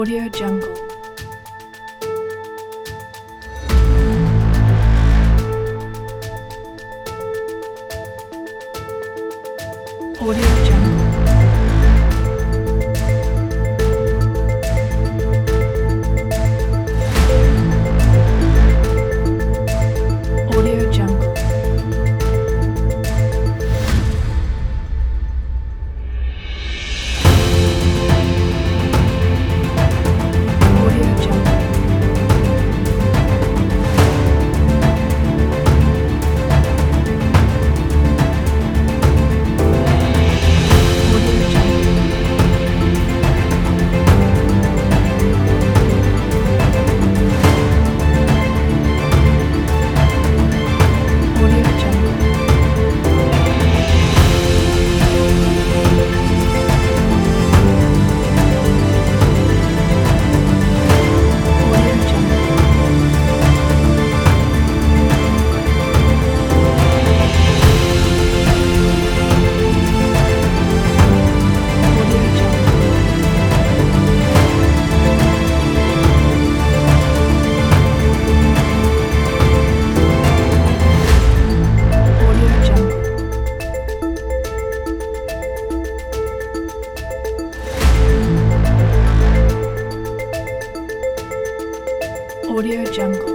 Audio Jungle. Audio Jungle. Audio Jungle. Audio Jungle. Audio Jungle. Audio Jungle. Audio Jungle. Audio Jungle. Audio Jungle. Audio Jungle.